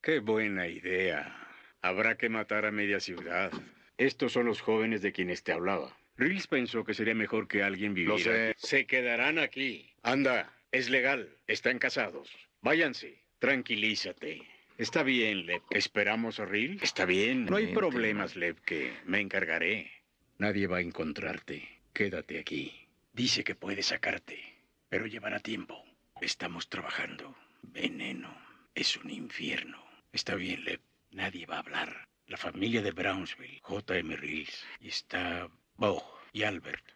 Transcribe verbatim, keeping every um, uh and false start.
Qué buena idea. Habrá que matar a media ciudad. Estos son los jóvenes de quienes te hablaba. Reels pensó que sería mejor que alguien viviera. Lo sé. aquí. Se quedarán aquí. Anda, es legal. Están casados. Váyanse. Tranquilízate. Está bien, Lev. ¿Esperamos a Ril? Está bien. No hay Mente, problemas, Lev, que me encargaré. Nadie va a encontrarte. Quédate aquí. Dice que puede sacarte, pero llevará tiempo. Estamos trabajando. Veneno. Es un infierno. Está bien, Lev. Nadie va a hablar. La familia de Brownsville, J M. Reels, y está Bo y Albert.